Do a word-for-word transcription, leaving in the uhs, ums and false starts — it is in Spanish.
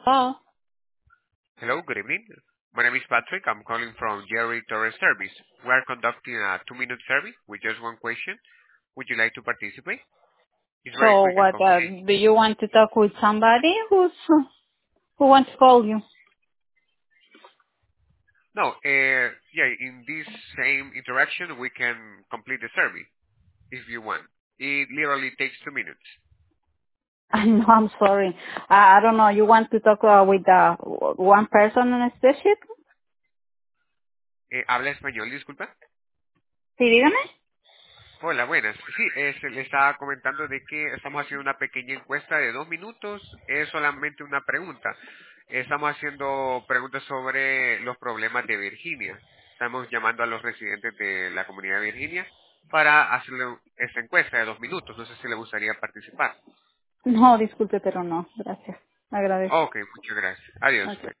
Oh, Hello, good evening. My name is Patrick. I'm calling from Jerry Torres Service. We are conducting a two-minute survey with just one question. Would you like to participate? It's very so quick and what, uh, complete. do you want to talk with somebody who's, who wants to call you? No, uh, yeah, in this same interaction, we can complete the survey if you want. It literally takes two minutes. No, I'm sorry. I, I don't know, you want to talk uh, with uh, one person in specific? Eh, ¿Habla español, disculpa? Sí, dígame. Hola, buenas. Sí, este, le estaba comentando de que estamos haciendo una pequeña encuesta de dos minutos. Es solamente una pregunta. Estamos haciendo preguntas sobre los problemas de Virginia. Estamos llamando a los residentes de la comunidad de Virginia para hacerle esta encuesta de dos minutos. No sé si le gustaría participar. No, disculpe, pero no, gracias. Agradezco. Ok, muchas gracias. Adiós. Okay.